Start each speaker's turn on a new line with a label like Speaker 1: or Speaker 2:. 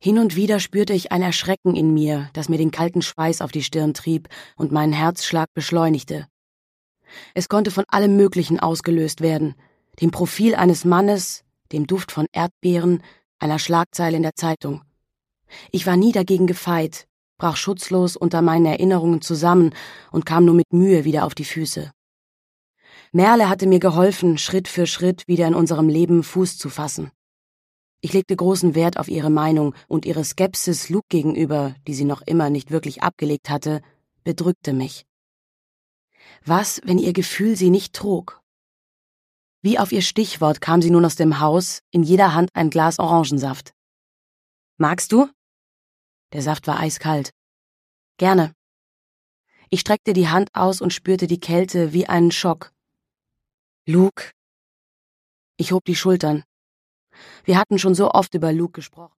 Speaker 1: Hin und wieder spürte ich ein Erschrecken in mir, das mir den kalten Schweiß auf die Stirn trieb und meinen Herzschlag beschleunigte. Es konnte von allem Möglichen ausgelöst werden, dem Profil eines Mannes, dem Duft von Erdbeeren, einer Schlagzeile in der Zeitung. Ich war nie dagegen gefeit, brach schutzlos unter meinen Erinnerungen zusammen und kam nur mit Mühe wieder auf die Füße. Merle hatte mir geholfen, Schritt für Schritt wieder in unserem Leben Fuß zu fassen. Ich legte großen Wert auf ihre Meinung und ihre Skepsis Luke gegenüber, die sie noch immer nicht wirklich abgelegt hatte, bedrückte mich. Was, wenn ihr Gefühl sie nicht trug? Wie auf ihr Stichwort kam sie nun aus dem Haus, in jeder Hand ein Glas Orangensaft. »Magst du?« Der Saft war eiskalt. »Gerne.« Ich streckte die Hand aus und spürte die Kälte wie einen Schock. »Luke?« Ich hob die Schultern. Wir hatten schon so oft über Luke gesprochen.